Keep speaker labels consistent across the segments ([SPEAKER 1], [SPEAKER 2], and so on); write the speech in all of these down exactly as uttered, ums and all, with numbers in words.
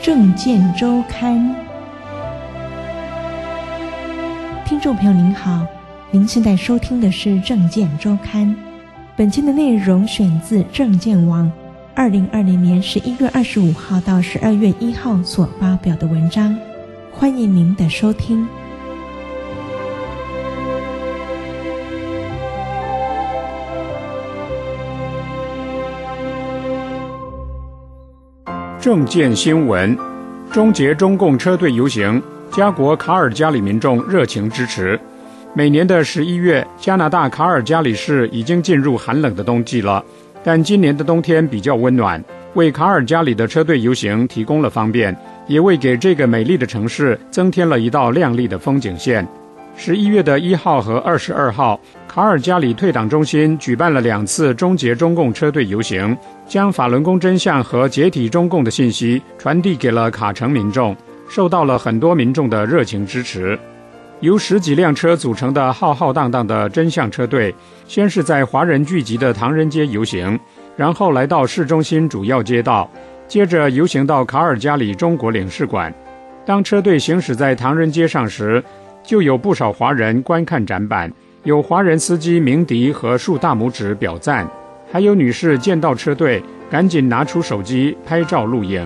[SPEAKER 1] 政见周刊。听众朋友您好，您现在收听的是政见周刊。本期的内容选自政见网二零二零年十一月二十五号到十二月一号所发表的文章，欢迎您的收听。
[SPEAKER 2] 政见新闻：终结中共车队游行，加国卡尔加里民众热情支持。每年的十一月，加拿大卡尔加里市已经进入寒冷的冬季了，但今年的冬天比较温暖，为卡尔加里的车队游行提供了方便，也为给这个美丽的城市增添了一道亮丽的风景线。十一月的一号和二十二号，卡尔加里退党中心举办了两次终结中共车队游行，将法轮功真相和解体中共的信息传递给了卡城民众，受到了很多民众的热情支持。由十几辆车组成的浩浩荡荡的真相车队，先是在华人聚集的唐人街游行，然后来到市中心主要街道，接着游行到卡尔加里中国领事馆。当车队行驶在唐人街上时，就有不少华人观看展板，有华人司机鸣笛和竖大拇指表赞，还有女士见到车队赶紧拿出手机拍照录影。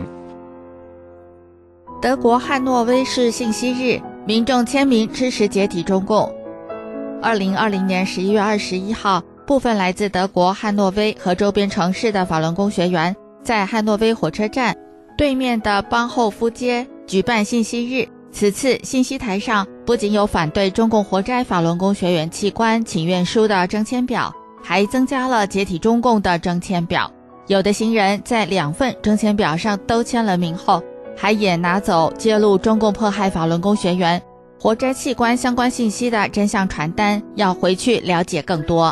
[SPEAKER 3] 德国汉诺威市信息日，民众签名支持解体中共。二零二零年十一月二十一号，部分来自德国汉诺威和周边城市的法轮功学员在汉诺威火车站对面的邦后夫街举办信息日。此次信息台上不仅有反对中共活摘法轮功学员器官请愿书的征签表，还增加了解体中共的征签表。有的行人在两份征签表上都签了名后，还也拿走揭露中共迫害法轮功学员活摘器官相关信息的真相传单，要回去了解更多。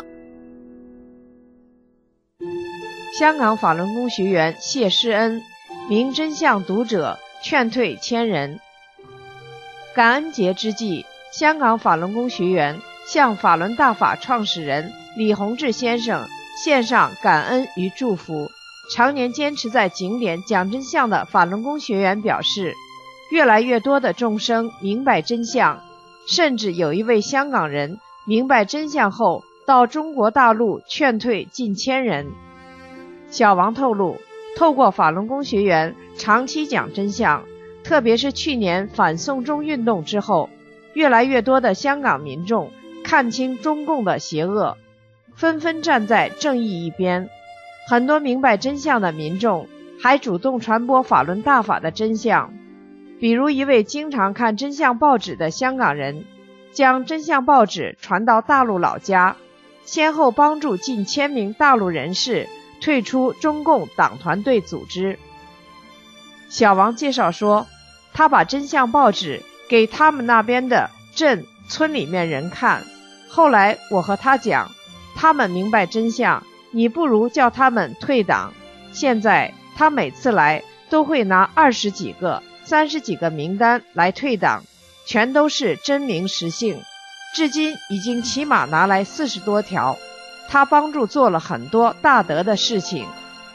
[SPEAKER 4] 香港法轮功学员谢师恩，名真相读者劝退千人。感恩节之际，香港法轮功学员向法轮大法创始人李洪志先生献上感恩与祝福。常年坚持在景点讲真相的法轮功学员表示，越来越多的众生明白真相，甚至有一位香港人明白真相后到中国大陆劝退近千人。小王透露，透过法轮功学员长期讲真相，特别是去年反送中运动之后，越来越多的香港民众看清中共的邪恶，纷纷站在正义一边。很多明白真相的民众还主动传播法轮大法的真相，比如一位经常看真相报纸的香港人，将真相报纸传到大陆老家，先后帮助近千名大陆人士退出中共党团队组织。小王介绍说，他把真相报纸给他们那边的镇村里面人看，后来我和他讲，他们明白真相，你不如叫他们退党。现在他每次来都会拿二十几个、三十几个名单来退党，全都是真名实姓，至今已经起码拿来四十多条。他帮助做了很多大德的事情。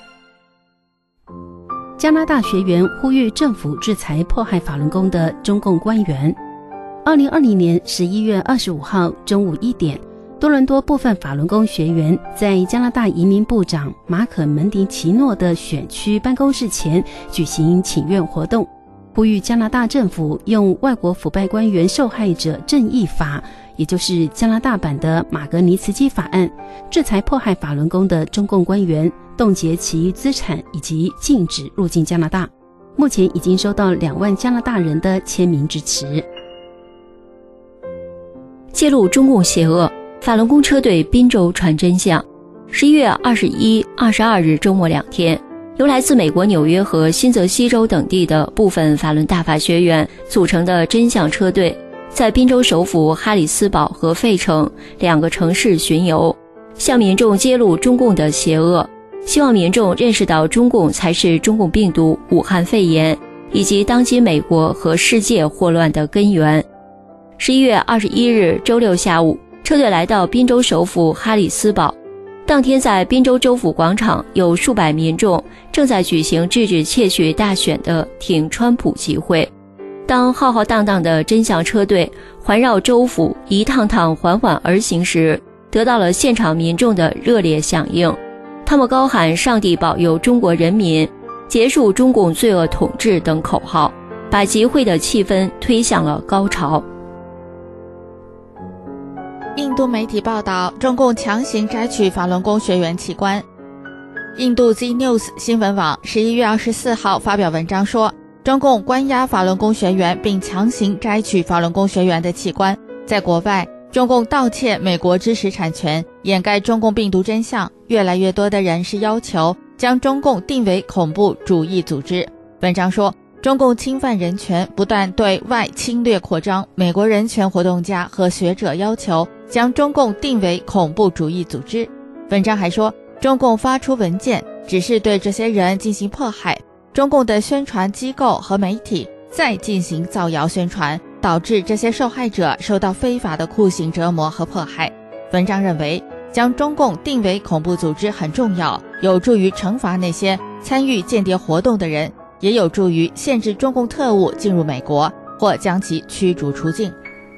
[SPEAKER 5] 加拿大学员呼吁政府制裁迫害法轮功的中共官员。二零二零年十一月二十五号中午一点，多伦多部分法轮功学员在加拿大移民部长马可门迪奇诺的选区办公室前举行请愿活动，呼吁加拿大政府用外国腐败官员受害者正义法，也就是加拿大版的马格尼茨基法案，制裁迫害法轮功的中共官员，冻结其资产以及禁止入境加拿大。目前已经收到两万加拿大人的签名支持。
[SPEAKER 6] 揭露中共邪恶，法轮功车队滨州传真相。十一月二十一、二十二日周末两天，由来自美国纽约和新泽西州等地的部分法轮大法学员组成的真相车队，在滨州首府哈里斯堡和费城两个城市巡游，向民众揭露中共的邪恶，希望民众认识到中共才是中共病毒武汉肺炎以及当今美国和世界祸乱的根源。十一月二十一日周六下午，车队来到滨州首府哈里斯堡， 当天在宾州州府广场，有数百民众正在举行制止窃取大选的挺川普集会。当浩浩荡荡的真相车队环绕州府一趟趟缓缓而行时，得到了现场民众的热烈响应。他们高喊上帝保佑中国人民，结束中共罪恶统治等口号，把集会的气氛推向了高潮。
[SPEAKER 3] 印度媒体报道，中共强行摘取法轮功学员器官。印度 Z News 新闻网十一月二十四号发表文章说，中共关押法轮功学员并强行摘取法轮功学员的器官。在国外，中共盗窃美国知识产权，掩盖中共病毒真相，越来越多的人是要求将中共定为恐怖主义组织。文章说，中共侵犯人权，不断对外侵略扩张，美国人权活动家和学者要求将中共定为恐怖主义组织。文章还说，中共发出文件，只是对这些人进行迫害，中共的宣传机构和媒体再进行造谣宣传，导致这些受害者受到非法的酷刑折磨和迫害。文章认为，将中共定为恐怖组织很重要，有助于惩罚那些参与间谍活动的人，也有助于限制中共特务进入美国，或将其驱逐出境。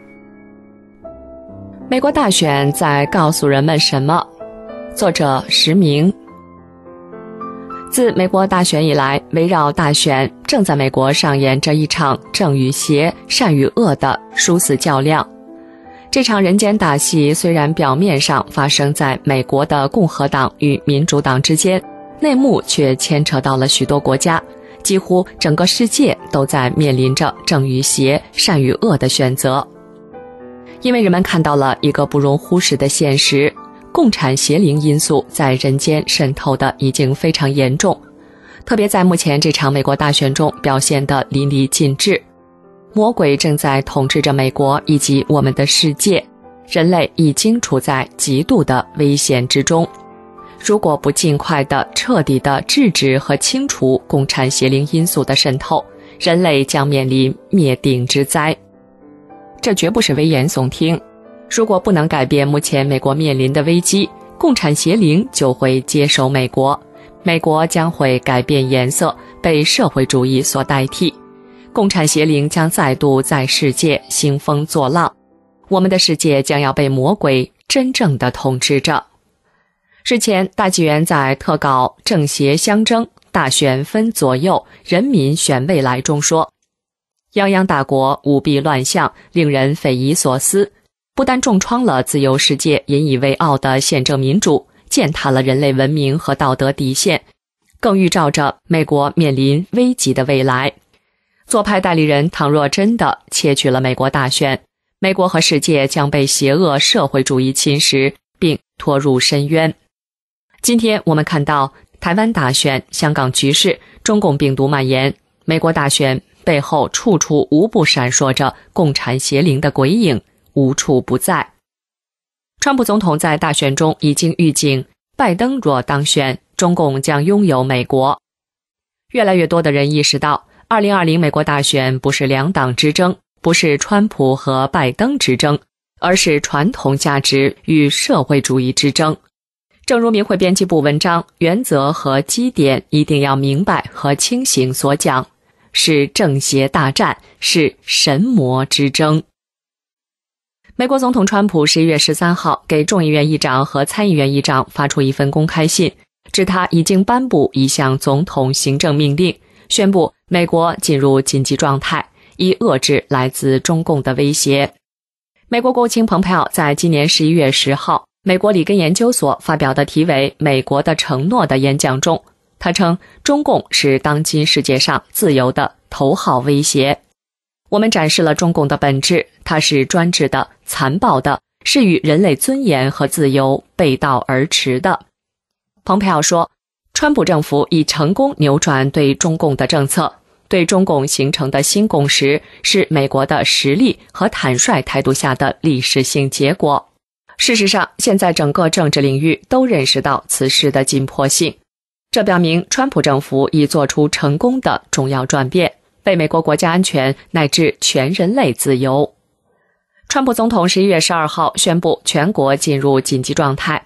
[SPEAKER 7] 美国大选在告诉人们什么？作者石明。自美国大选以来，围绕大选正在美国上演着一场正与邪、善与恶的殊死较量。这场人间大戏虽然表面上发生在美国的共和党与民主党之间，内幕却牵扯到了许多国家，几乎整个世界都在面临着正与邪、善与恶的选择。因为人们看到了一个不容忽视的现实，共产邪灵因素在人间渗透的已经非常严重，特别在目前这场美国大选中表现得淋漓尽致。魔鬼正在统治着美国以及我们的世界，人类已经处在极度的危险之中。如果不尽快的、彻底的制止和清除共产邪灵因素的渗透，人类将面临灭顶之灾。这绝不是危言耸听。如果不能改变目前美国面临的危机，共产邪灵就会接手美国，美国将会改变颜色，被社会主义所代替。共产邪灵将再度在世界兴风作浪，我们的世界将要被魔鬼真正的统治着。日前，大纪元在特稿《正邪相争，大选分左右，人民选未来》中说，泱泱大国舞弊乱象，令人匪夷所思，不但重创了自由世界引以为傲的宪政民主，践踏了人类文明和道德底线，更预兆着美国面临危急的未来。左派代理人倘若真的窃取了美国大选，美国和世界将被邪恶社会主义侵蚀，并拖入深渊。今天我们看到台湾大选、香港局势、中共病毒蔓延，美国大选背后处处无不闪烁着共产邪灵的鬼影，无处不在。川普总统在大选中已经预警，拜登若当选，中共将拥有美国。越来越多的人意识到，二零二零美国大选不是两党之争，不是川普和拜登之争，而是传统价值与社会主义之争。正如明慧编辑部文章原则和基点一定要明白和清醒所讲，是正邪大战，是神魔之争。美国总统川普十一月十三号给众议院议长和参议院议长发出一份公开信，指他已经颁布一项总统行政命令，宣布美国进入紧急状态，以遏制来自中共的威胁。美国国务卿蓬佩奥在今年十一月十号美国里根研究所发表的题为《美国的承诺》的演讲中，他称中共是当今世界上自由的头号威胁。我们展示了中共的本质，它是专制的、残暴的，是与人类尊严和自由背道而驰的。蓬佩奥说，川普政府已成功扭转对中共的政策，对中共形成的新共识是美国的实力和坦率态度下的历史性结果。事实上，现在整个政治领域都认识到此事的紧迫性，这表明川普政府已做出成功的重要转变，为美国国家安全乃至全人类自由。川普总统十一月十二号宣布全国进入紧急状态。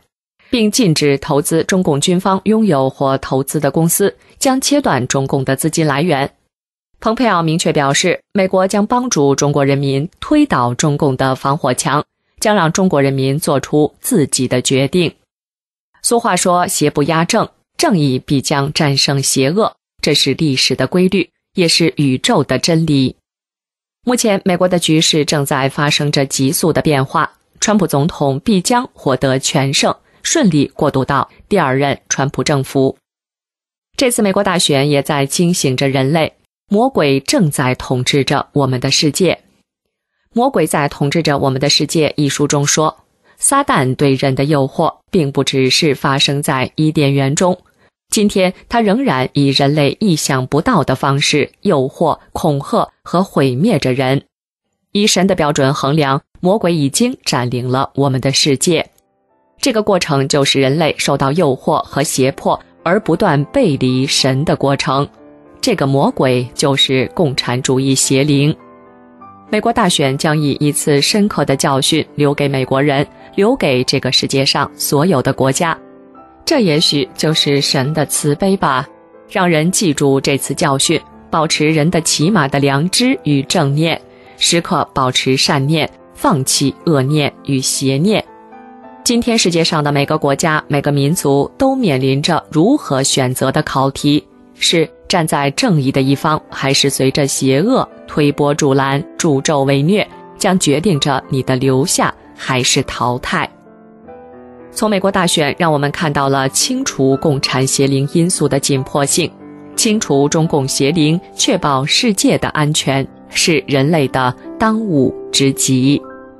[SPEAKER 7] 并禁止投资中共军方拥有或投资的公司，将切断中共的资金来源。蓬佩奥明确表示，美国将帮助中国人民推倒中共的防火墙，将让中国人民做出自己的决定。俗话说，邪不压正，正义必将战胜邪恶，这是历史的规律，也是宇宙的真理。目前美国的局势正在发生着急速的变化，川普总统必将获得全胜，顺利过渡到第二任川普政府。这次美国大选也在惊醒着人类，魔鬼正在统治着我们的世界。魔鬼在统治着我们的世界一书中说，撒旦对人的诱惑并不只是发生在伊甸园中，今天他仍然以人类意想不到的方式诱惑、恐吓和毁灭着人。以神的标准衡量，魔鬼已经占领了我们的世界。这个过程就是人类受到诱惑和胁迫而不断背离神的过程。这个魔鬼就是共产主义邪灵。美国大选将以一次深刻的教训留给美国人，留给这个世界上所有的国家。这也许就是神的慈悲吧，让人记住这次教训，保持人的起码的良知与正念，时刻保持善念，放弃恶念与邪念。今天世界上的每个国家、每个民族都面临着如何选择的考题，是站在正义的一方，还是随着邪恶推波助澜、助纣为虐，将决定着你的留下还是淘汰。从美国大选让我们看到了清除共产邪灵因素的紧迫性，清除中共邪灵，确保世界的安全，是人类的当务之急。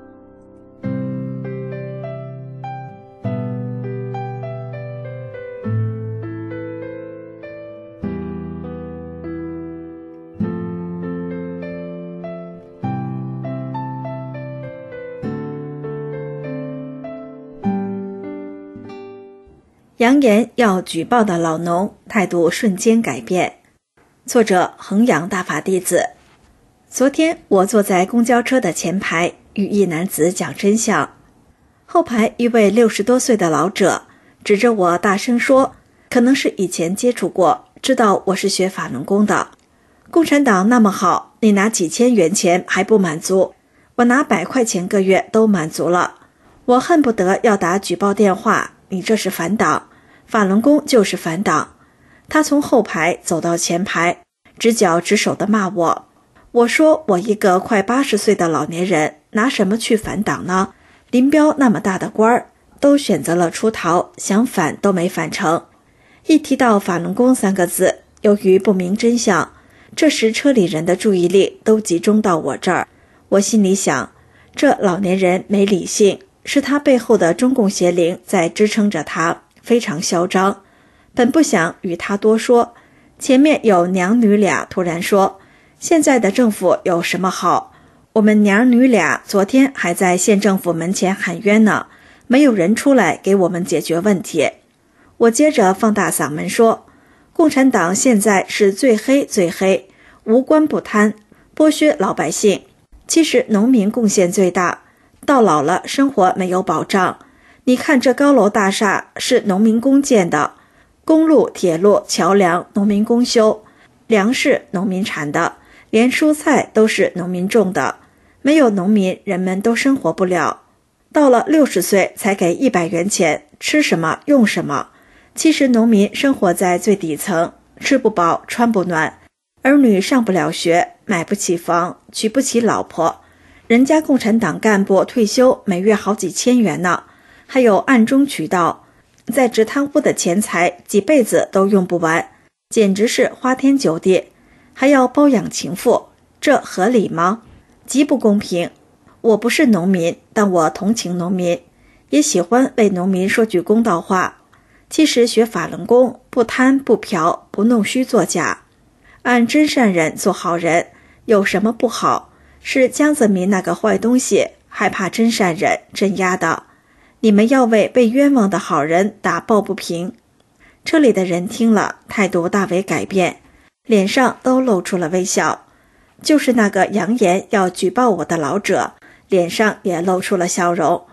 [SPEAKER 8] 扬言要举报的老农态度瞬间改变。作者衡阳大法弟子。昨天我坐在公交车的前排，与一男子讲真相。后排一位六十多岁的老者指着我大声说，可能是以前接触过，知道我是学法轮功的。共产党那么好，你拿几千元钱还不满足，我拿百块钱个月都满足了。我恨不得要打举报电话，你这是反党，法轮功就是反党。他从后排走到前排，直脚直手地骂我。我说我一个快八十岁的老年人，拿什么去反党呢？林彪那么大的官儿，都选择了出逃，想反都没反成。一提到法轮功三个字，由于不明真相，这时车里人的注意力都集中到我这儿。我心里想，这老年人没理性，是他背后的中共邪灵在支撑着他，非常嚣张。本不想与他多说，前面有娘女俩突然说，现在的政府有什么好？我们娘女俩昨天还在县政府门前喊冤呢，没有人出来给我们解决问题。我接着放大嗓门说，共产党现在是最黑最黑，无官不贪，剥削老百姓。其实农民贡献最大，到老了生活没有保障。你看这高楼大厦是农民工建的，公路、铁路、桥梁农民工修，粮食农民产的，连蔬菜都是农民种的。没有农民，人们都生活不了。到了六十岁才给一百元钱，吃什么用什么。其实农民生活在最底层，吃不饱穿不暖，儿女上不了学，买不起房，娶不起老婆。人家共产党干部退休每月好几千元呢，还有暗中渠道，在职贪污的钱财几辈子都用不完，简直是花天酒地，还要包养情妇，这合理吗？极不公平。我不是农民，但我同情农民，也喜欢为农民说句公道话。其实学法轮功，不贪不嫖，不弄虚作假，按真善人做好人，有什么不好？是江泽民那个坏东西害怕真善人镇压的。你们要为被冤枉的好人打抱不平。车里的人听了，态度大为改变，脸上都露出了微笑。就是那个扬言要举报我的老者，脸上也露出了笑容。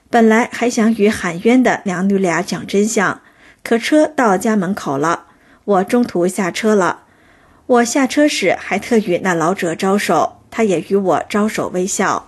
[SPEAKER 8] 本来还想与喊冤的娘女俩讲真相，可车到家门口了，我中途下车了。我下车时还特与那老者招手，他也与我招手微笑。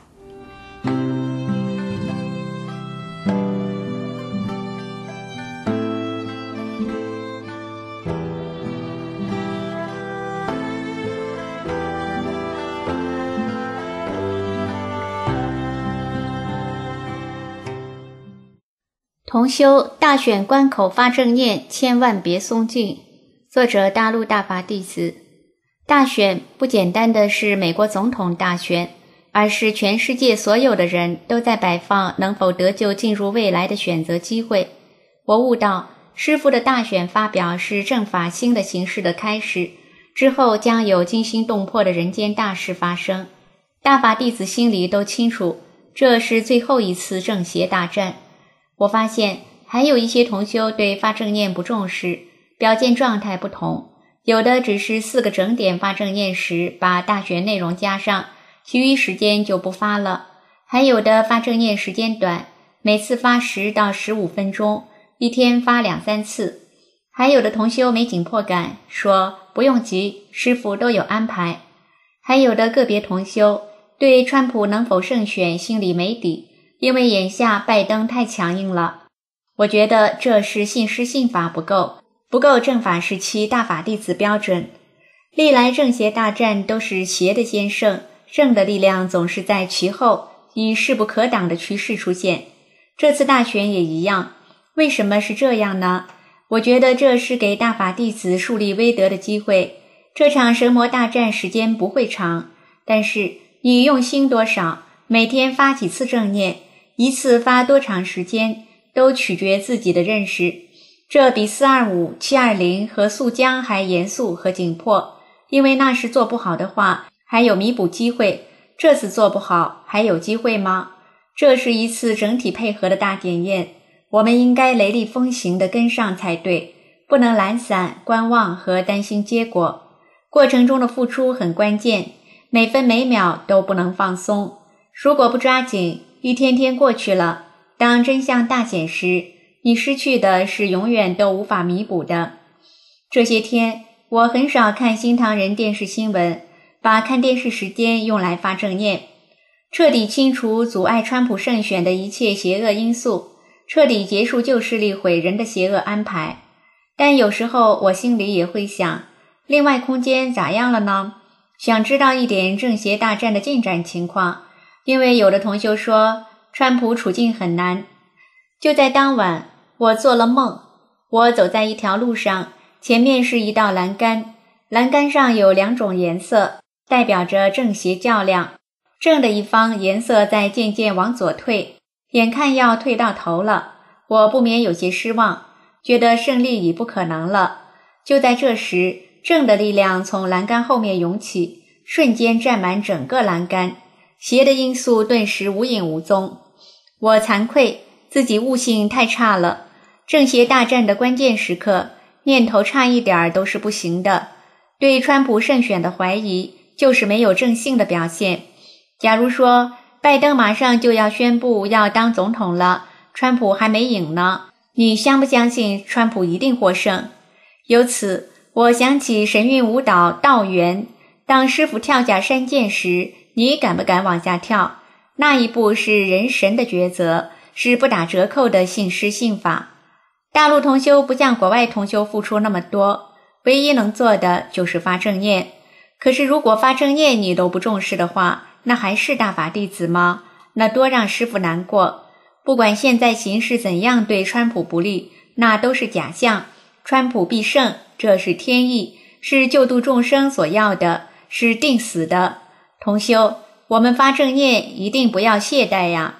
[SPEAKER 9] 同修大选关口发正念，千万别松劲。作者大陆大法弟子。大选不简单的是美国总统大选，而是全世界所有的人都在摆放能否得救进入未来的选择机会。我悟到，师父的大选发表是正法新的形式的开始，之后将有惊心动魄的人间大事发生。大法弟子心里都清楚，这是最后一次正邪大战。我发现还有一些同修对发正念不重视，表现状态不同，有的只是四个整点发正念时把大学内容加上，其余时间就不发了，还有的发正念时间短，每次发十到十五分钟，一天发两三次。还有的同修没紧迫感，说不用急，师父都有安排。还有的个别同修对川普能否胜选心里没底，因为眼下拜登太强硬了。我觉得这是信师信法不够，不够正法时期大法弟子标准。历来正邪大战都是邪的先胜，正的力量总是在其后，以势不可挡的趋势出现。这次大选也一样。为什么是这样呢？我觉得这是给大法弟子树立威德的机会。这场神魔大战时间不会长，但是你用心多少，每天发几次正念，一次发多长时间，都取决自己的认识。这比四二五、七二零和速江还严肃和紧迫，因为那时做不好的话，还有弥补机会。这次做不好，还有机会吗？这是一次整体配合的大检验，我们应该雷厉风行地跟上才对，不能懒散、观望和担心结果。过程中的付出很关键，每分每秒都不能放松。如果不抓紧，一天天过去了，当真相大显时，你失去的是永远都无法弥补的。这些天我很少看新唐人电视新闻，把看电视时间用来发正念，彻底清除阻碍川普胜选的一切邪恶因素，彻底结束旧势力毁人的邪恶安排。但有时候我心里也会想，另外空间咋样了呢？想知道一点正邪大战的进展情况，因为有的同修说川普处境很难。就在当晚，我做了梦，我走在一条路上，前面是一道栏杆，栏杆上有两种颜色，代表着正邪较量。正的一方颜色在渐渐往左退，眼看要退到头了，我不免有些失望，觉得胜利已不可能了。就在这时，正的力量从栏杆后面涌起，瞬间占满整个栏杆，邪的因素顿时无影无踪。我惭愧，自己悟性太差了。正邪大战的关键时刻，念头差一点都是不行的。对川普胜选的怀疑，就是没有正性的表现。假如说拜登马上就要宣布要当总统了，川普还没赢呢，你相不相信川普一定获胜？由此我想起神韵舞蹈道元，当师傅跳下山涧时，你敢不敢往下跳？那一步是人神的抉择，是不打折扣的信师信法。大陆同修不像国外同修付出那么多，唯一能做的就是发正念。可是如果发正念你都不重视的话，那还是大法弟子吗？那多让师父难过。不管现在形势怎样对川普不利，那都是假象。川普必胜，这是天意，是救度众生所要的，是定死的。同修，我们发正念一定不要懈怠呀。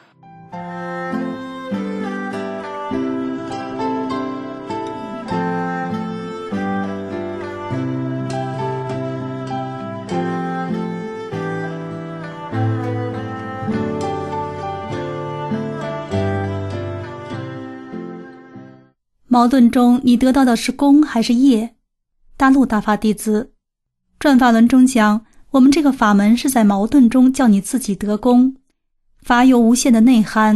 [SPEAKER 10] 矛盾中你得到的是功还是业？大陆大法弟子转法轮中讲，我们这个法门是在矛盾中叫你自己得功。法有无限的内涵，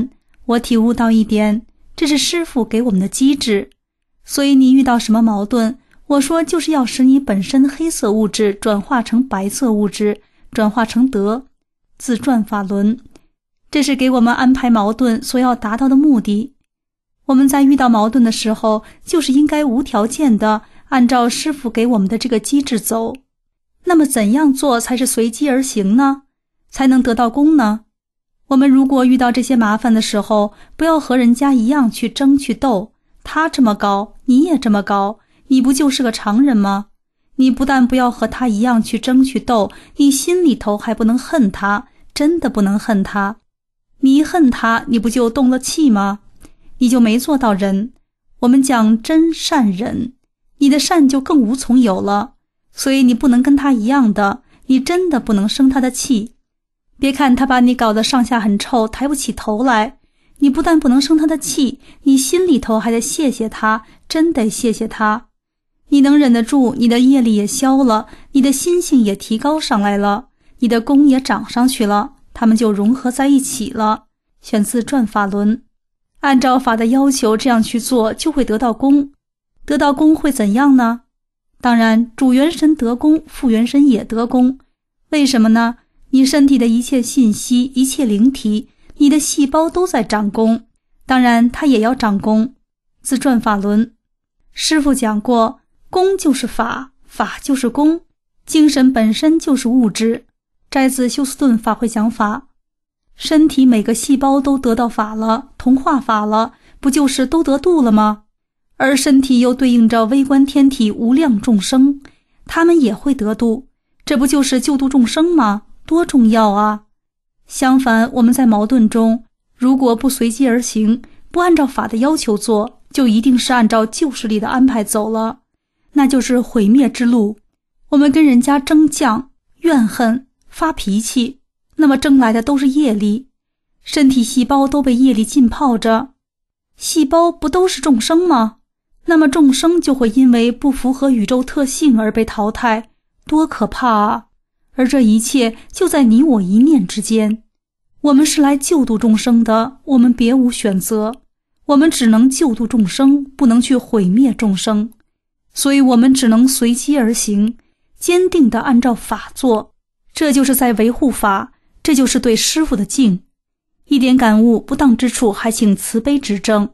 [SPEAKER 10] 我体悟到一点，这是师父给我们的机制。所以你遇到什么矛盾，我说就是要使你本身黑色物质转化成白色物质，转化成德，自转法轮。这是给我们安排矛盾所要达到的目的。我们在遇到矛盾的时候，就是应该无条件的按照师父给我们的这个机制走。那么怎样做才是随机而行呢？才能得到功呢？我们如果遇到这些麻烦的时候，不要和人家一样去争去斗，他这么高，你也这么高，你不就是个常人吗？你不但不要和他一样去争去斗，你心里头还不能恨他，真的不能恨他。你一恨他，你不就动了气吗？你就没做到忍。我们讲真善忍，你的善就更无从有了。所以你不能跟他一样的，你真的不能生他的气。别看他把你搞得上下很臭，抬不起头来，你不但不能生他的气，你心里头还得谢谢他，真得谢谢他。你能忍得住，你的业力也消了，你的心性也提高上来了，你的功也长上去了，它们就融合在一起了。选自转法轮。按照法的要求这样去做，就会得到功。得到功会怎样呢？当然，主元神得功，副元神也得功。为什么呢？你身体的一切信息，一切灵体，你的细胞都在长功，当然它也要长功。自转法轮。师父讲过，功就是法，法就是功，精神本身就是物质。摘自休斯顿法会讲法。身体每个细胞都得到法了，同化法了，不就是都得度了吗？而身体又对应着微观天体无量众生，他们也会得度，这不就是救度众生吗？多重要啊！相反，我们在矛盾中，如果不随机而行，不按照法的要求做，就一定是按照旧势力的安排走了，那就是毁灭之路。我们跟人家争犟、怨恨、发脾气，那么争来的都是业力，身体细胞都被业力浸泡着。细胞不都是众生吗？那么众生就会因为不符合宇宙特性而被淘汰，多可怕啊！而这一切就在你我一念之间。我们是来救度众生的，我们别无选择，我们只能救度众生，不能去毁灭众生，所以我们只能随机而行，坚定地按照法做，这就是在维护法，这就是对师父的敬。一点感悟不当之处，还请慈悲指正。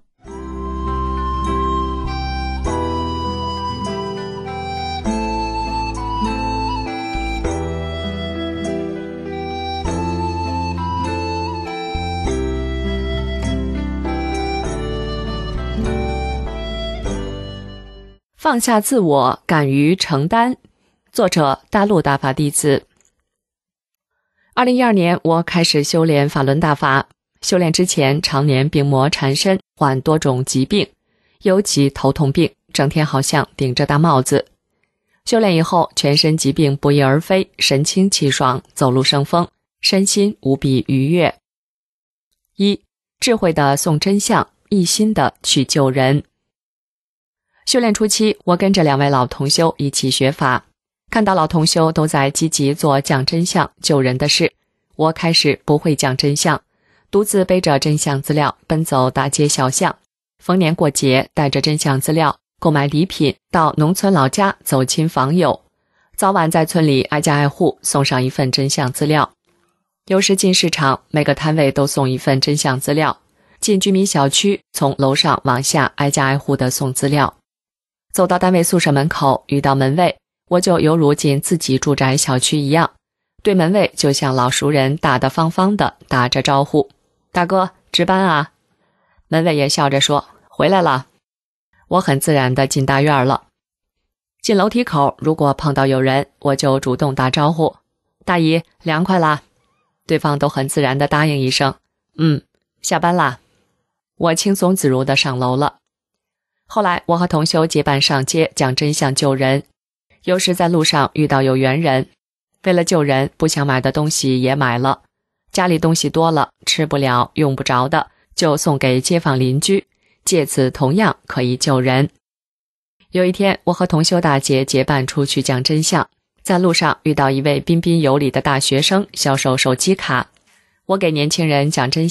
[SPEAKER 7] 放下自我，敢于承担。作者：大陆大法弟子。二零一二年，我开始修炼法轮大法。修炼之前，常年病魔缠身，患多种疾病，尤其头痛病，整天好像顶着大帽子。修炼以后，全身疾病不翼而飞，神清气爽，走路生风，身心无比愉悦。一、智慧的诵真相，一心的去救人。修炼初期，我跟着两位老同修一起学法，看到老同修都在积极做讲真相、救人的事，我开始不会讲真相，独自背着真相资料奔走大街小巷，逢年过节带着真相资料购买礼品，到农村老家走亲访友，早晚在村里挨家挨户送上一份真相资料。有时进市场，每个摊位都送一份真相资料；进居民小区，从楼上往下挨家挨户的送资料。走到单位宿舍门口，遇到门卫，我就犹如进自己住宅小区一样，对门卫就像老熟人大大方方的打着招呼：“大哥，值班啊？”门卫也笑着说：“回来了。”我很自然的进大院了。进楼梯口，如果碰到有人，我就主动打招呼：“大姨，凉快啦？”对方都很自然的答应一声：“嗯，下班啦。”我轻松自如的上楼了。后来我和同修结伴上街讲真相救人，有时在路上遇到有缘人，为了救人，不想买的东西也买了，家里东西多了，吃不了用不着的就送给街坊邻居，借此同样可以救人。有一天，我和同修大姐结伴出去讲真相，在路上遇到一位彬彬有礼的大学生销售手机卡，我给年轻人讲真相，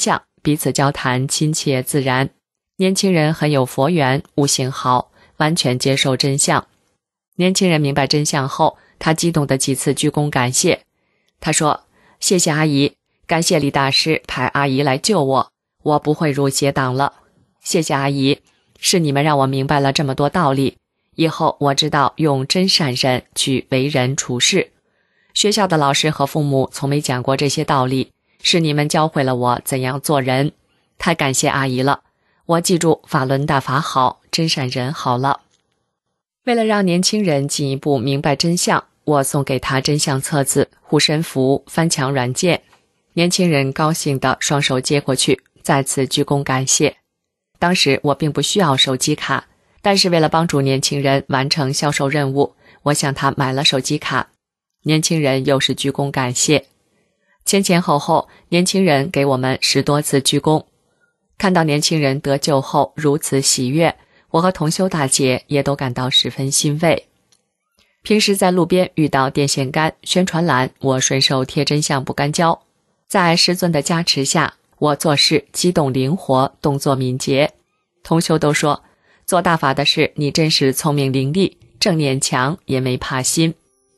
[SPEAKER 7] 彼此交谈亲切自然。年轻人很有佛缘，悟性好，完全接受真相。年轻人明白真相后，他激动的几次鞠躬感谢。他说：谢谢阿姨，感谢李大师派阿姨来救我，我不会入邪党了。谢谢阿姨，是你们让我明白了这么多道理，以后我知道用真善忍去为人处事。学校的老师和父母从没讲过这些道理，是你们教会了我怎样做人。太感谢阿姨了，我记住法轮大法好，真善忍好了。为了让年轻人进一步明白真相，我送给他真相册子、护身符、翻墙软件。年轻人高兴地双手接过去，再次鞠躬感谢。当时我并不需要手机卡，但是为了帮助年轻人完成销售任务，我向他买了手机卡。年轻人又是鞠躬感谢。前前后后，年轻人给我们十多次鞠躬。看到年轻人得救后如此喜悦，我和同修大姐也都感到十分欣慰。平时在路边遇到电线杆、宣传栏，我顺手贴真相不干胶。在师尊的加持下，我做事机动灵活，动作敏捷。同修都说，做大法的事你真是聪明伶俐，正念强，也没怕心。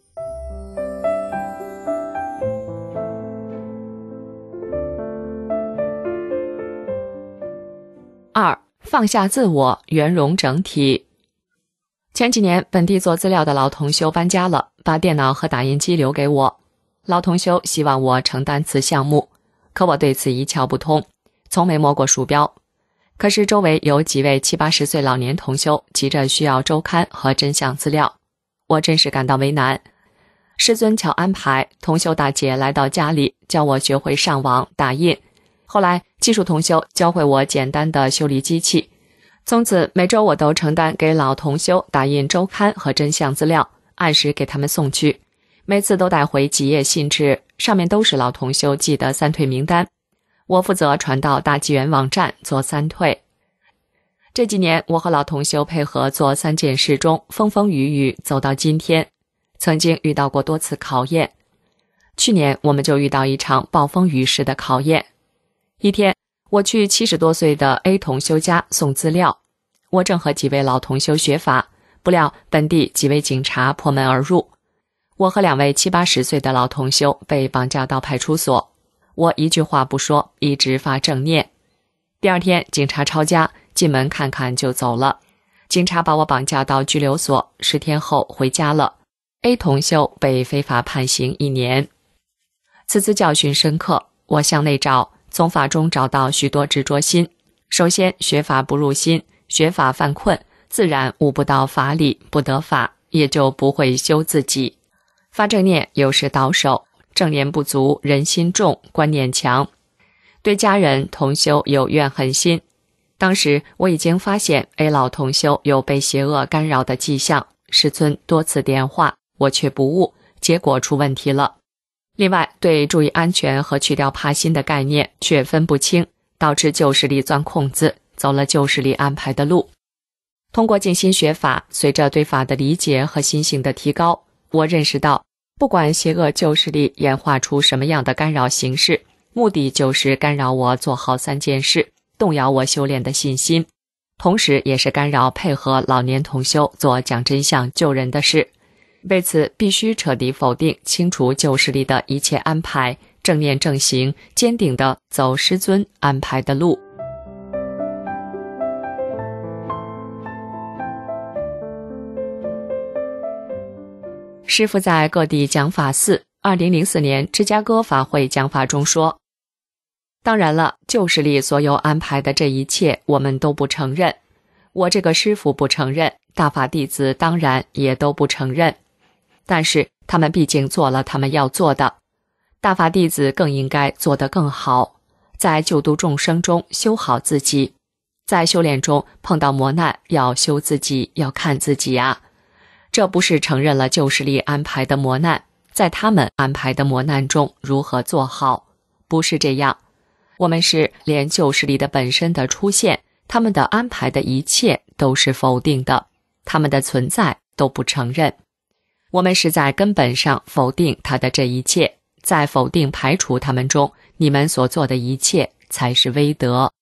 [SPEAKER 7] 二，放下自我，圆融整体。前几年本地做资料的老同修搬家了，把电脑和打印机留给我。老同修希望我承担此项目，可我对此一窍不通，从没摸过鼠标。可是周围有几位七八十岁老年同修急着需要周刊和真相资料，我真是感到为难。师尊巧安排，同修大姐来到家里，教我学会上网打印。后来技术同修教会我简单的修理机器，从此每周我都承担给老同修打印周刊和真相资料，按时给他们送去。每次都带回几页信纸，上面都是老同修寄的三退名单，我负责传到大纪元网站做三退。这几年我和老同修配合做三件事中风风雨雨走到今天，曾经遇到过多次考验。去年我们就遇到一场暴风雨式的考验。一天，我去七十多岁的 A 同修家送资料，我正和几位老同修学法，不料本地几位警察破门而入，我和两位七八十岁的老同修被绑架到派出所，我一句话不说，一直发正念。第二天警察抄家，进门看看就走了，警察把我绑架到拘留所，十天后回家了。 A 同修被非法判刑一年。此次教训深刻，我向内找，从法中找到许多执着心。首先，学法不入心，学法犯困，自然悟不到法理，不得法，也就不会修自己。发正念又是倒手，正念不足，人心重，观念强，对家人同修有怨恨心。当时我已经发现 A 老同修有被邪恶干扰的迹象，师尊多次点化，我却不悟，结果出问题了。另外，对注意安全和去掉怕心的概念却分不清，导致旧势力钻空子，走了旧势力安排的路。通过静心学法，随着对法的理解和心性的提高，我认识到，不管邪恶旧势力演化出什么样的干扰形式，目的就是干扰我做好三件事，动摇我修炼的信心，同时也是干扰配合老年同修做讲真相救人的事。为此必须彻底否定清除旧势力的一切安排，正念正行，坚定地走师尊安排的路。师父在各地讲法寺二零零四年芝加哥法会讲法中说，当然了，旧势力所有安排的这一切我们都不承认，我这个师父不承认，大法弟子当然也都不承认，但是他们毕竟做了他们要做的，大法弟子更应该做得更好，在救度众生中修好自己，在修炼中碰到磨难要修自己，要看自己啊。这不是承认了旧势力安排的磨难，在他们安排的磨难中如何做好，不是这样。我们是连旧势力的本身的出现，他们的安排的一切都是否定的，他们的存在都不承认。我们是在根本上否定他的这一切，在否定排除他们中，你们所做的一切才是威德。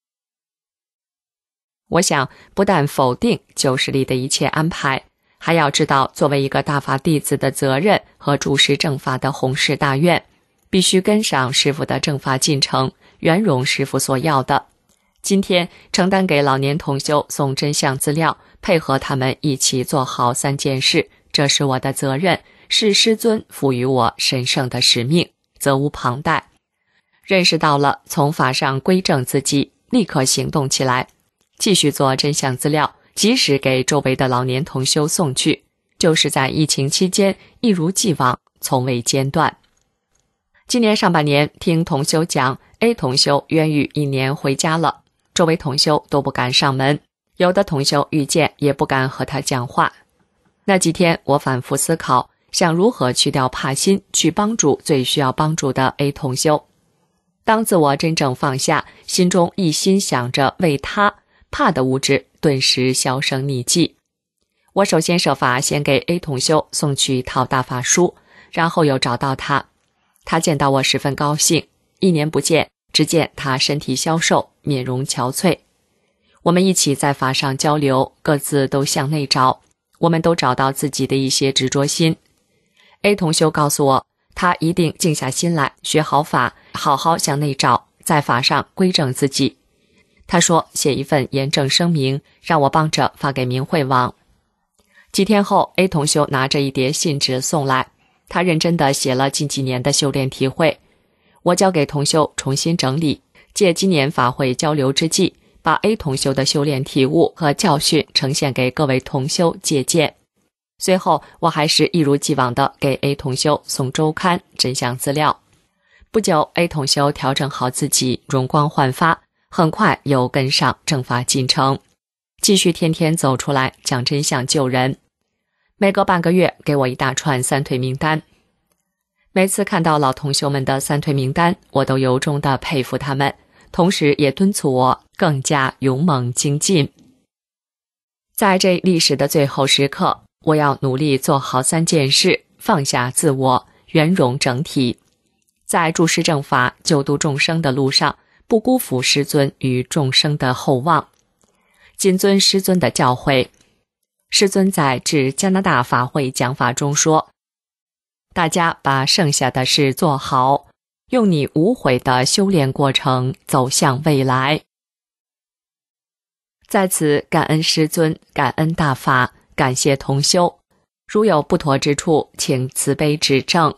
[SPEAKER 7] 我想，不但否定旧时里的一切安排，还要知道作为一个大法弟子的责任和主持正法的弘誓大愿，必须跟上师父的正法进程，圆融师父所要的。今天承担给老年同修送真相资料，配合他们一起做好三件事，这是我的责任，是师尊赋予我神圣的使命，责无旁贷。认识到了，从法上归正自己，立刻行动起来，继续做真相资料，及时给周围的老年同修送去，就是在疫情期间一如既往，从未间断。今年上半年听同修讲 A 同修冤狱一年回家了，周围同修都不敢上门，有的同修遇见也不敢和他讲话。那几天我反复思考，想如何去掉怕心，去帮助最需要帮助的 A 同修。当自我真正放下，心中一心想着为他，怕的物质顿时销声匿迹。我首先设法先给 A 同修送去一套大法书，然后又找到他。他见到我十分高兴，一年不见，只见他身体消瘦，面容憔悴。我们一起在法上交流，各自都向内找，我们都找到自己的一些执着心。A 同修告诉我，他一定静下心来，学好法，好好向内找，在法上归正自己。他说写一份严正声明，让我帮着发给明慧网。几天后 A 同修拿着一叠信纸送来，他认真地写了近几年的修炼体会。我交给同修重新整理，借今年法会交流之际，把 A 同修的修炼体悟和教训呈现给各位同修借鉴。随后我还是一如既往地给 A 同修送周刊真相资料。不久 A 同修调整好自己，容光焕发，很快又跟上正法进程，继续天天走出来讲真相救人。每隔半个月给我一大串三退名单。每次看到老同修们的三退名单，我都由衷地佩服他们，同时也敦促我更加勇猛精进。在这历史的最后时刻，我要努力做好三件事，放下自我，圆融整体，在注释正法、救度众生的路上，不辜负师尊与众生的厚望，谨遵师尊的教诲。师尊在致加拿大法会讲法中说，大家把剩下的事做好，用你无悔的修炼过程走向未来。在此感恩师尊，感恩大法，感谢同修，如有不妥之处，请慈悲指正。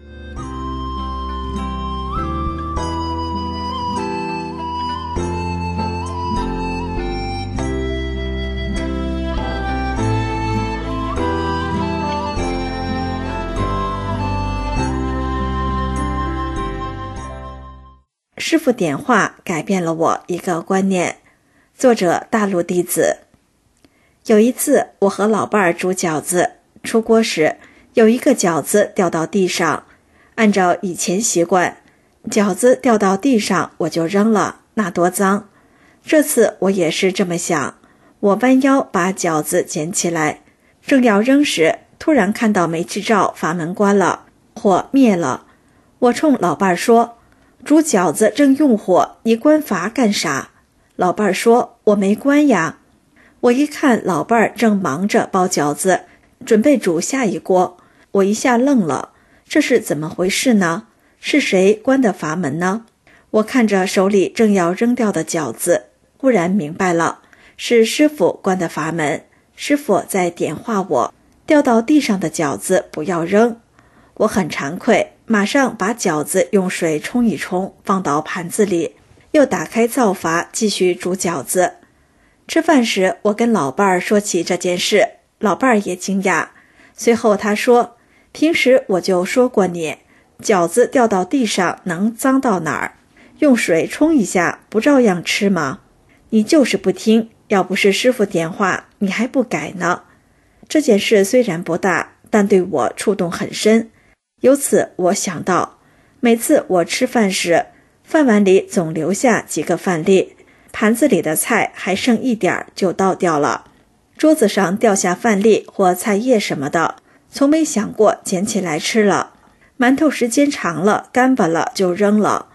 [SPEAKER 8] 师父点化改变了我一个观念。作者大陆弟子。有一次我和老伴儿煮饺子，出锅时有一个饺子掉到地上，按照以前习惯，饺子掉到地上我就扔了，那多脏。这次我也是这么想，我弯腰把饺子捡起来，正要扔时，突然看到煤气灶阀门关了，火灭了。我冲老伴儿说，煮饺子正用火，你关阀干啥？老伴儿说，我没关呀。我一看老伴儿正忙着包饺子，准备煮下一锅，我一下愣了，这是怎么回事呢？是谁关的阀门呢？我看着手里正要扔掉的饺子，忽然明白了，是师父关的阀门，师父在点化我，掉到地上的饺子不要扔。我很惭愧，马上把饺子用水冲一冲，放到盘子里，又打开灶阀继续煮饺子。吃饭时我跟老伴儿说起这件事，老伴儿也惊讶。随后他说，平时我就说过你，饺子掉到地上能脏到哪儿？用水冲一下不照样吃吗？你就是不听，要不是师父点化，你还不改呢。这件事虽然不大，但对我触动很深。由此我想到，每次我吃饭时，饭碗里总留下几个饭粒，盘子里的菜还剩一点就倒掉了，桌子上掉下饭粒或菜叶什么的，从没想过捡起来吃了。馒头时间长了干巴了就扔了。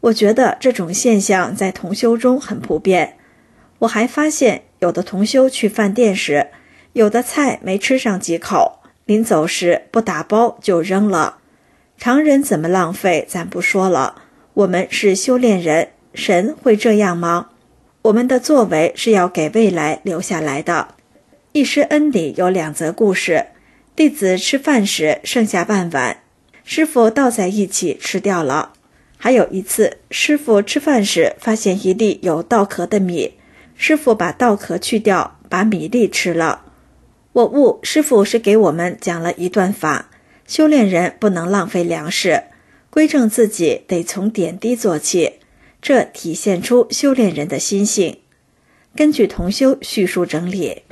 [SPEAKER 8] 我觉得这种现象在同修中很普遍。我还发现有的同修去饭店时，有的菜没吃上几口，临走时不打包就扔了。常人怎么浪费咱不说了，我们是修炼人，神会这样吗？我们的作为是要给未来留下来的。一师恩里有两则故事，弟子吃饭时剩下半碗，师父倒在一起吃掉了。还有一次，师父吃饭时发现一粒有稻壳的米，师父把稻壳去掉，把米粒吃了。我悟师父是给我们讲了一段法，修炼人不能浪费粮食，归正自己得从点滴做起，这体现出修炼人的心性。根据同修叙述整理。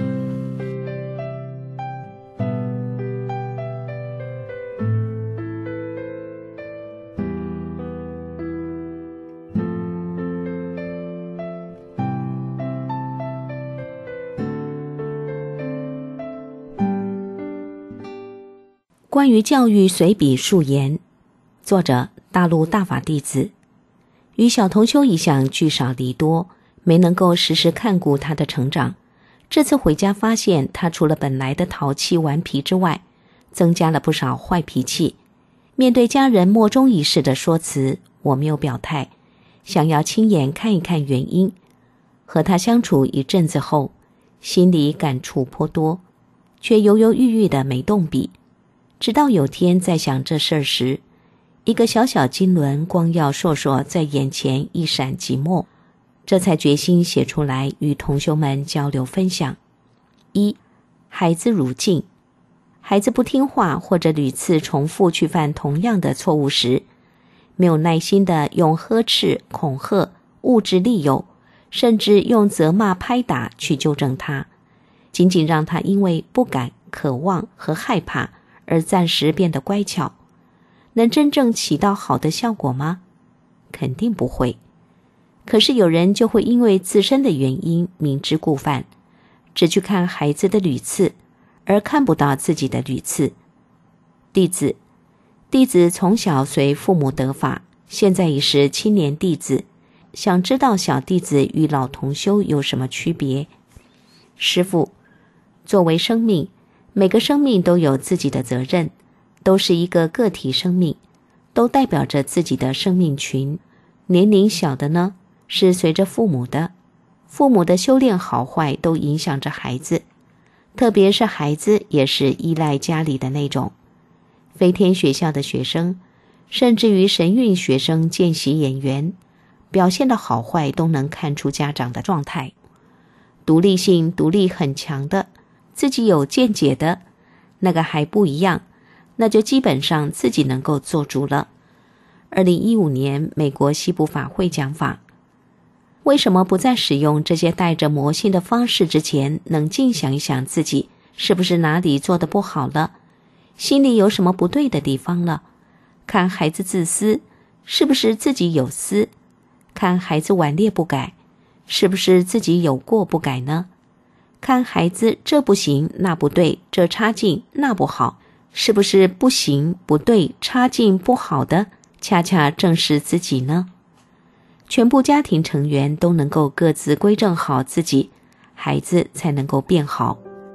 [SPEAKER 11] 关于教育随笔述言，作者大陆大法弟子。与小同修一向聚少离多，没能够时时看顾他的成长。这次回家发现他除了本来的淘气顽皮之外，增加了不少坏脾气。面对家人莫衷一是的说辞，我没有表态，想要亲眼看一看原因。和他相处一阵子后，心里感触颇多，却犹犹豫豫的没动笔。直到有天在想这事儿时，一个小小经纶光耀烁烁在眼前一闪即没，这才决心写出来与同修们交流分享。一、孩子如镜。孩子不听话或者屡次重复去犯同样的错误时，没有耐心地用呵斥、恐吓、物质利诱，甚至用责骂、拍打去纠正他，仅仅让他因为不敢、渴望和害怕而暂时变得乖巧，能真正起到好的效果吗？肯定不会。可是有人就会因为自身的原因明知故犯，只去看孩子的屡次，而看不到自己的屡次。弟子弟子从小随父母得法，现在已是青年弟子，想知道小弟子与老同修有什么区别。师父，作为生命，每个生命都有自己的责任，都是一个个体生命，都代表着自己的生命群。年龄小的呢，是随着父母的，父母的修炼好坏都影响着孩子，特别是孩子也是依赖家里的那种。飞天学校的学生，甚至于神韵学生见习演员，表现的好坏都能看出家长的状态。独立性独立很强的，自己有见解的，那个还不一样，那就基本上自己能够做主了。二零一五年美国西部法会讲法，为什么不在使用这些带着魔性的方式之前，能静想一想自己是不是哪里做得不好了，心里有什么不对的地方了？看孩子自私，是不是自己有私？看孩子顽劣不改，是不是自己有过不改呢？看孩子这不行那不对，这差劲那不好，是不是不行不对差劲不好的恰恰正是自己呢？全部家庭成员都能够各自归正好自己，孩子才能够变好。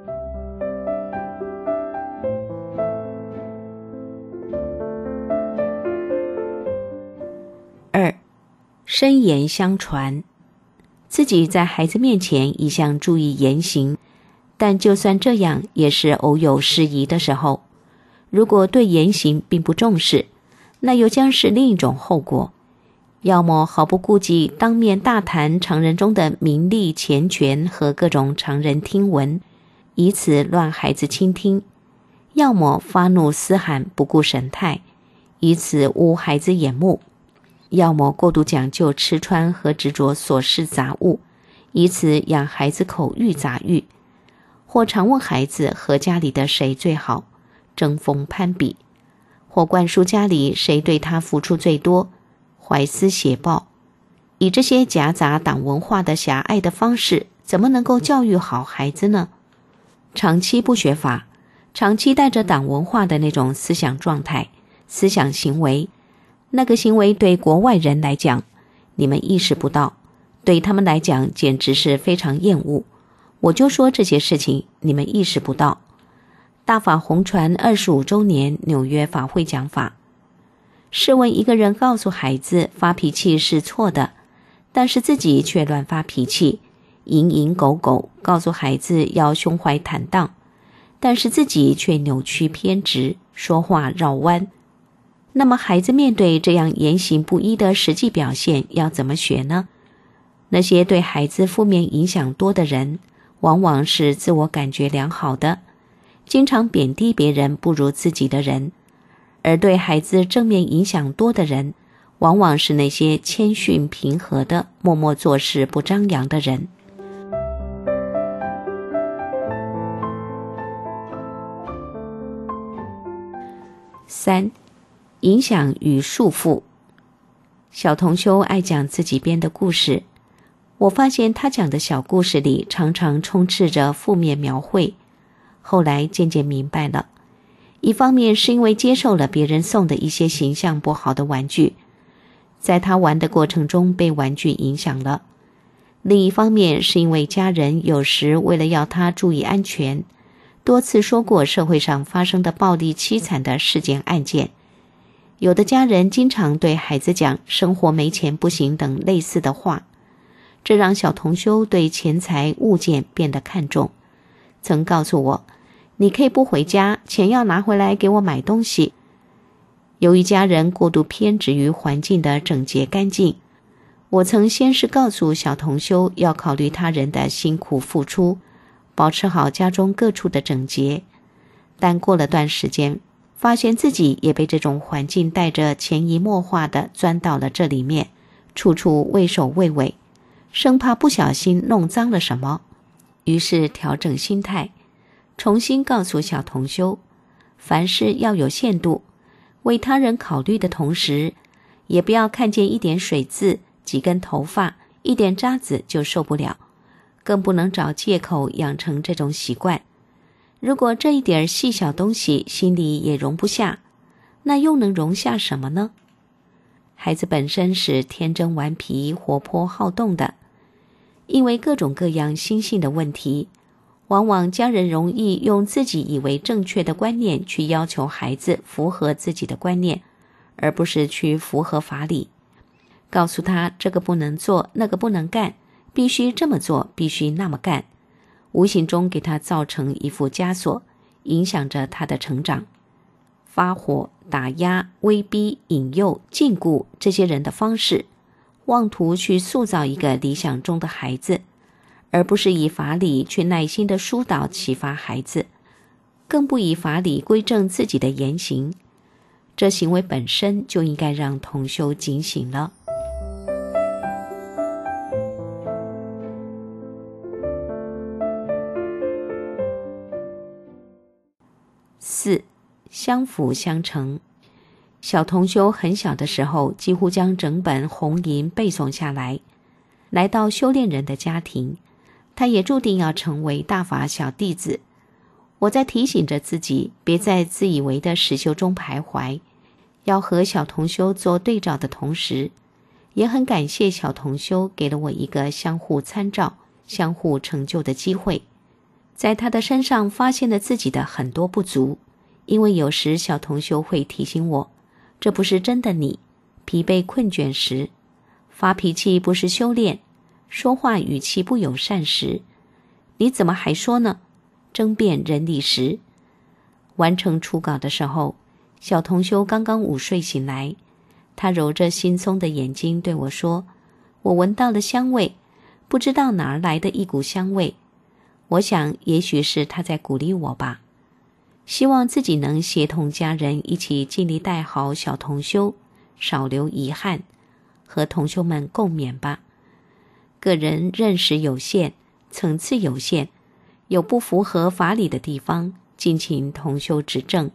[SPEAKER 11] 二、深言相传。自己在孩子面前一向注意言行，但就算这样，也是偶有失仪的时候。如果对言行并不重视，那又将是另一种后果。要么毫不顾忌当面大谈常人中的名利钱权和各种常人听闻，以此乱孩子倾听；要么发怒嘶喊不顾神态，以此污孩子眼目；要么过度讲究吃穿和执着琐事杂物，以此养孩子口欲杂欲；或常问孩子和家里的谁最好，争锋攀比；或灌输家里谁对他付出最多，怀私胁报。以这些夹杂党文化的狭隘的方式，怎么能够教育好孩子呢？长期不学法，长期带着党文化的那种思想状态、思想行为， 那个行为对国外人来讲，你们意识不到，对他们来讲简直是非常厌恶。我就说这些事情你们意识不到。大法红传二十五周年纽约法会讲法。试问一个人告诉孩子发脾气是错的，但是自己却乱发脾气，蝇营狗苟，告诉孩子要胸怀坦荡，但是自己却扭曲偏执，说话绕弯。那么孩子面对这样言行不一的实际表现要怎么学呢？那些对孩子负面影响多的人，往往是自我感觉良好的，经常贬低别人不如自己的人，而对孩子正面影响多的人，往往是那些谦逊平和的，默默做事不张扬的人。三、影响与束缚。小同修爱讲自己编的故事，我发现他讲的小故事里常常充斥着负面描绘，后来渐渐明白了，一方面是因为接受了别人送的一些形象不好的玩具，在他玩的过程中被玩具影响了；另一方面是因为家人有时为了要他注意安全，多次说过社会上发生的暴力凄惨的事件案件，有的家人经常对孩子讲生活没钱不行等类似的话，这让小同修对钱财物件变得看重，曾告诉我，你可以不回家，钱要拿回来给我买东西。由于家人过度偏执于环境的整洁干净，我曾先是告诉小同修要考虑他人的辛苦付出，保持好家中各处的整洁，但过了段时间，发现自己也被这种环境带着潜移默化地钻到了这里面，处处畏首畏尾，生怕不小心弄脏了什么。于是调整心态，重新告诉小同修，凡事要有限度，为他人考虑的同时，也不要看见一点水渍、几根头发、一点渣子就受不了，更不能找借口养成这种习惯。如果这一点细小东西心里也容不下，那又能容下什么呢？孩子本身是天真顽皮、活泼好动的，因为各种各样心性的问题，往往家人容易用自己以为正确的观念去要求孩子符合自己的观念，而不是去符合法理，告诉他这个不能做，那个不能干，必须这么做，必须那么干，无形中给他造成一副枷锁，影响着他的成长。发火、打压、威逼、引诱、禁锢这些人的方式，妄图去塑造一个理想中的孩子，而不是以法理去耐心地疏导启发孩子，更不以法理规正自己的言行，这行为本身就应该让同修警醒了。四、相辅相成。小同修很小的时候几乎将整本红吟背诵下来，来到修炼人的家庭，他也注定要成为大法小弟子。我在提醒着自己，别在自以为的实修中徘徊，要和小同修做对照的同时，也很感谢小同修给了我一个相互参照、相互成就的机会。在他的身上发现了自己的很多不足，因为有时小同修会提醒我，这不是真的你，疲惫困倦时，发脾气不是修炼，说话语气不友善时，你怎么还说呢？争辩人理时。完成初稿的时候，小同修刚刚午睡醒来，他揉着惺忪的眼睛对我说，我闻到了香味，不知道哪儿来的一股香味，我想也许是他在鼓励我吧，希望自己能协同家人一起尽力带好小同修，少留遗憾，和同修们共勉吧。个人认识有限，层次有限，有不符合法理的地方，敬请同修指正。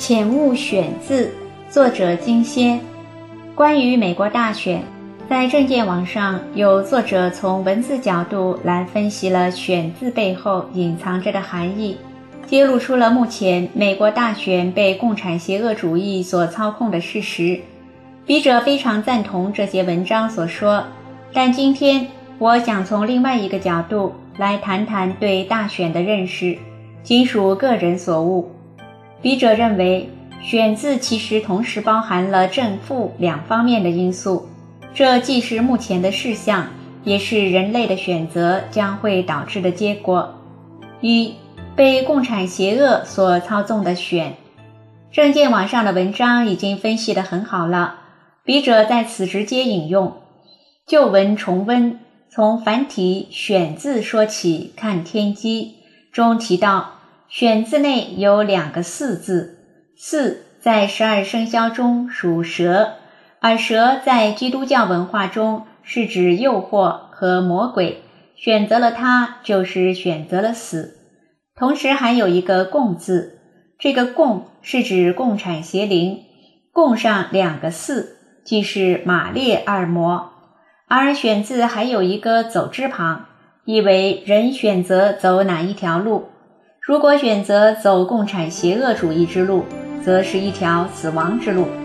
[SPEAKER 9] 浅悟选字，作者金先。关于美国大选，在政见网上有作者从文字角度来分析了选字背后隐藏着的含义，揭露出了目前美国大选被共产邪恶主义所操控的事实。笔者非常赞同这些文章所说，但今天我想从另外一个角度来谈谈对大选的认识，仅属个人所悟。笔者认为，选字其实同时包含了正负两方面的因素，这既是目前的事项，也是人类的选择将会导致的结果。一、被共产邪恶所操纵的选。政见网上的文章已经分析得很好了，笔者在此直接引用。旧文重温，从繁体选字说起看天机中提到，选字内有两个巳字，巳在十二生肖中属蛇，而蛇在基督教文化中是指诱惑和魔鬼，选择了它就是选择了死。同时还有一个共字，这个共是指共产邪灵，共上两个巳，即是马列二魔。而选字还有一个走之旁，意为人选择走哪一条路。如果选择走共产邪恶主义之路，则是一条死亡之路。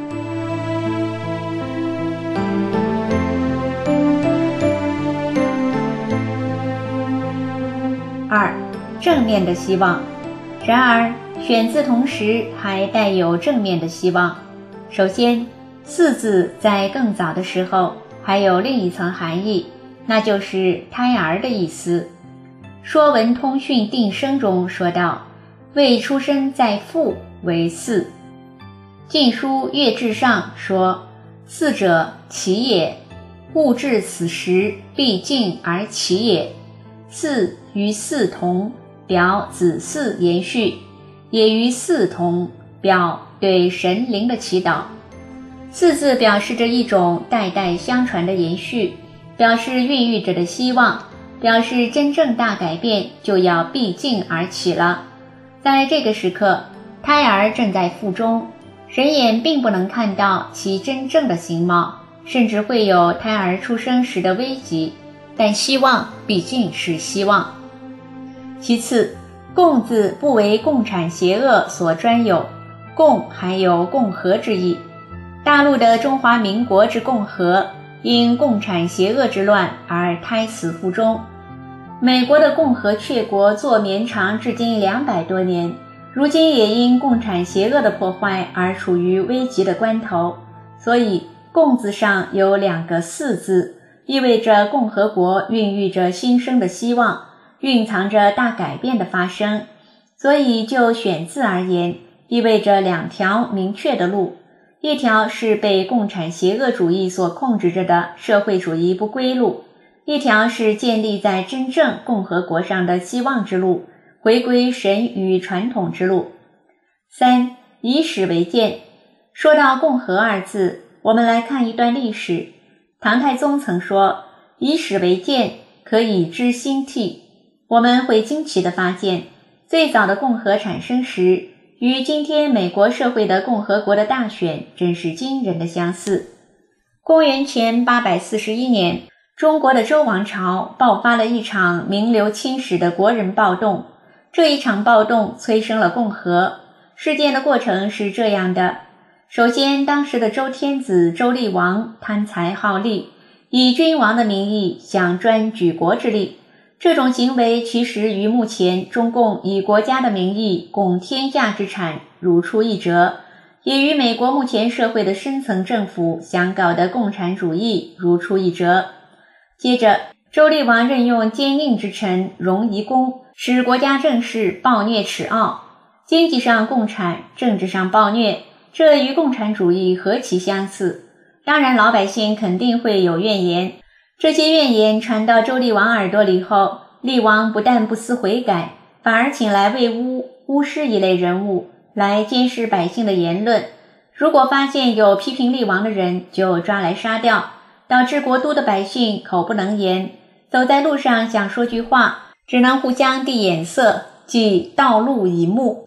[SPEAKER 9] 二、正面的希望。然而，选字同时还带有正面的希望。首先，巳字在更早的时候还有另一层含义，那就是胎儿的意思。说文通讯定声中说道，未出生在腹为巳。晋书乐志上说，巳者其也，物至此时必静而其也。巳与巳同，表子嗣延续，也与巳同，表对神灵的祈祷。巳字表示着一种代代相传的延续，表示孕育着的希望，表示真正大改变就要必竟而起了。在这个时刻，胎儿正在腹中，人眼并不能看到其真正的形貌，甚至会有胎儿出生时的危急，但希望毕竟是希望。其次，共字不为共产邪恶所专有，共还有共和之意。大陆的中华民国之共和，因共产邪恶之乱而胎死腹中。美国的共和确国坐绵长至今两百多年，如今也因共产邪恶的破坏而处于危急的关头，所以共字上有两个巳字，意味着共和国孕育着新生的希望，蕴藏着大改变的发生。所以就选字而言，意味着两条明确的路，一条是被共产邪恶主义所控制着的社会主义不归路，一条是建立在真正共和国上的希望之路，回归神与传统之路。三、以史为鉴。说到共和二字，我们来看一段历史。唐太宗曾说，以史为鉴，可以知兴替。我们会惊奇地发现，最早的共和产生时，与今天美国社会的共和国的大选真是惊人的相似。公元前八百四十一年，中国的周王朝爆发了一场名留青史的国人暴动。这一场暴动催生了共和。事件的过程是这样的：首先，当时的周天子周厉王贪财好利，以君王的名义想专举国之力。这种行为其实与目前中共以国家的名义拱天下之产如出一辙，也与美国目前社会的深层政府想搞的共产主义如出一辙。接着，周厉王任用奸佞之臣荣夷公，使国家政事暴虐耻傲，经济上共产，政治上暴虐，这与共产主义何其相似。当然老百姓肯定会有怨言，这些怨言传到周厉王耳朵里后，厉王不但不思悔改，反而请来魏巫、巫师一类人物来监视百姓的言论，如果发现有批评厉王的人，就抓来杀掉，导致国都的百姓口不能言，走在路上想说句话，只能互相递眼色，即道路以目。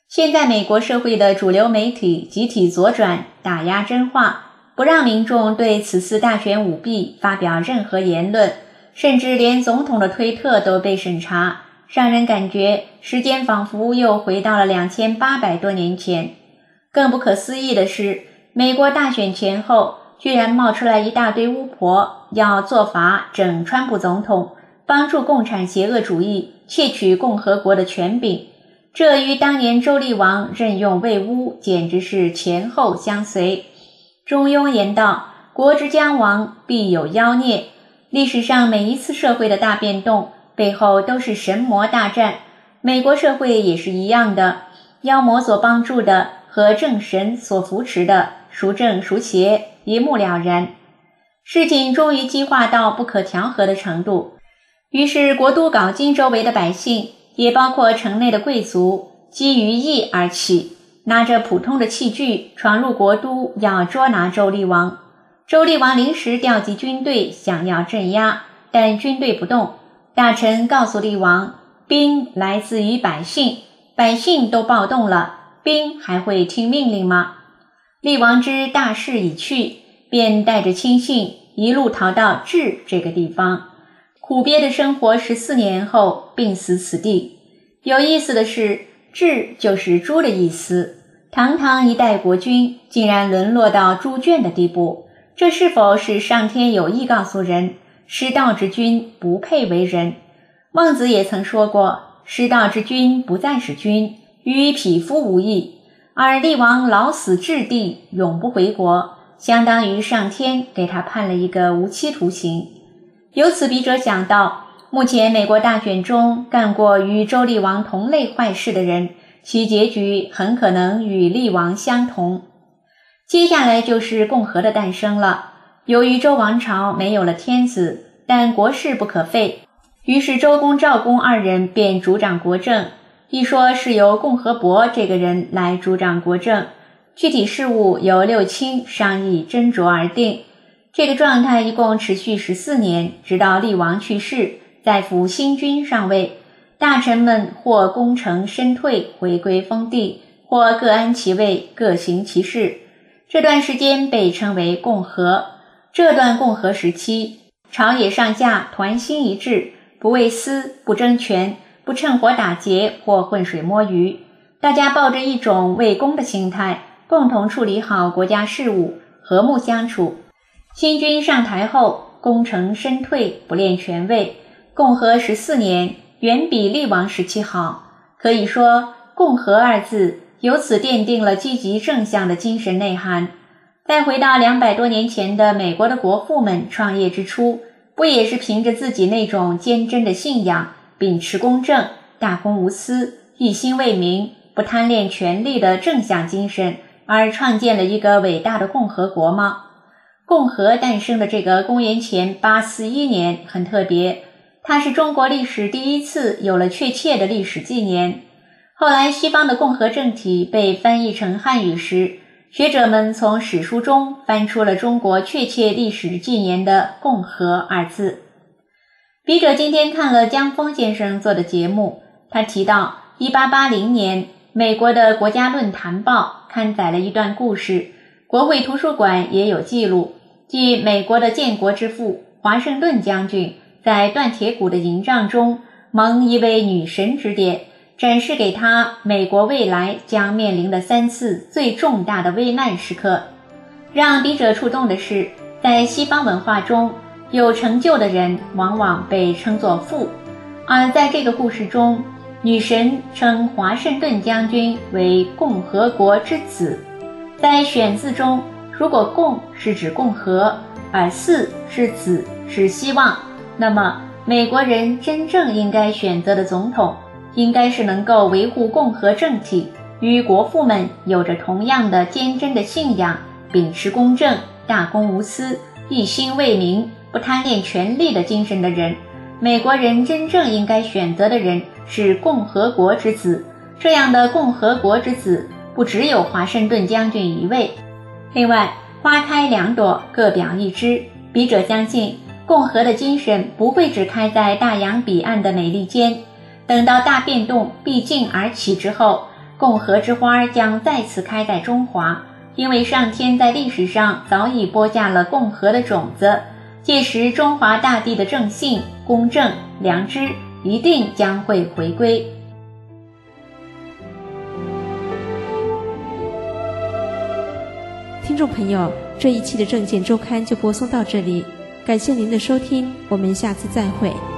[SPEAKER 9] 现在美国社会的主流媒体集体左转，打压真话，不让民众对此次大选舞弊发表任何言论，甚至连总统的推特都被审查，让人感觉时间仿佛又回到了两千八百多年前。更不可思议的是，美国大选前后居然冒出来一大堆巫婆，要做法整川普总统，帮助共产邪恶主义窃取共和国的权柄。这与当年周厉王任用魏巫简直是前后相随。中庸言道，国之将亡，必有妖孽。历史上每一次社会的大变动背后都是神魔大战，美国社会也是一样的，妖魔所帮助的和正神所扶持的，孰正孰邪，一目了然。事情终于激化到不可调和的程度，于是国都镐京周围的百姓，也包括城内的贵族，基于义而起，拿着普通的器具闯入国都，要捉拿周厉王。周厉王临时调集军队，想要镇压，但军队不动。大臣告诉厉王，兵来自于百姓，百姓都暴动了，兵还会听命令吗？厉王知大势已去，便带着亲信一路逃到治这个地方，苦憋的生活十四年后病死此地。有意思的是，治就是猪的意思，堂堂一代国君竟然沦落到猪圈的地步，这是否是上天有意告诉人，失道之君不配为人？孟子也曾说过，失道之君不再是君，与匹夫无异。而厉王老死治地，永不回国，相当于上天给他判了一个无期徒刑。由此笔者想到，目前美国大选中干过与周厉王同类坏事的人，其结局很可能与厉王相同。接下来就是共和的诞生了。由于周王朝没有了天子，但国事不可废，于是周公赵公二人便主掌国政。一说是由共和伯这个人来主掌国政，具体事务由六卿商议斟酌而定。这个状态一共持续十四年，直到厉王去世，再辅新君上位，大臣们或功成身退，回归封地，或各安其位，各行其事。这段时间被称为共和。这段共和时期，朝野上下团心一致，不为私，不争权，不趁火打劫或浑水摸鱼，大家抱着一种为公的心态，共同处理好国家事务，和睦相处。新君上台后，功成身退，不恋权位，共和十四年，远比厉王时期好。可以说，共和二字由此奠定了积极正向的精神内涵。再回到两百多年前的美国的国父们创业之初，不也是凭着自己那种坚贞的信仰，秉持公正，大公无私，一心为民，不贪恋权力的正向精神，而创建了一个伟大的共和国吗？共和诞生的这个公元前八四一年很特别，它是中国历史第一次有了确切的历史纪年。后来西方的共和政体被翻译成汉语时，学者们从史书中翻出了中国确切历史纪年的共和二字。笔者今天看了江峰先生做的节目，他提到一八八零年美国的国家论坛报刊载了一段故事，国会图书馆也有记录，即美国的建国之父华盛顿将军在断铁谷的营帐中蒙一位女神指点，展示给他美国未来将面临的三次最重大的危难时刻。让笔者触动的是，在西方文化中，有成就的人往往被称作父，而在这个故事中，女神称华盛顿将军为共和国之子。在选字中，如果共是指共和，而嗣是子，是希望，那么美国人真正应该选择的总统，应该是能够维护共和政体，与国父们有着同样的坚贞的信仰，秉持公正，大公无私，一心为民，不贪恋权力的精神的人。美国人真正应该选择的人是共和国之子，这样的共和国之子不只有华盛顿将军一位。另外，花开两朵，各表一枝，笔者相信共和的精神不会只开在大洋彼岸的美利坚，等到大变动毕竟而起之后， 共和之花将再次开在中华，因为上天在历史上早已播下了共和的种子，届时中华大地的正信、公正、良知一定将会回归。
[SPEAKER 1] 听众朋友，这一期的政见周刊就播送到这里，感谢您的收听，我们下次再会。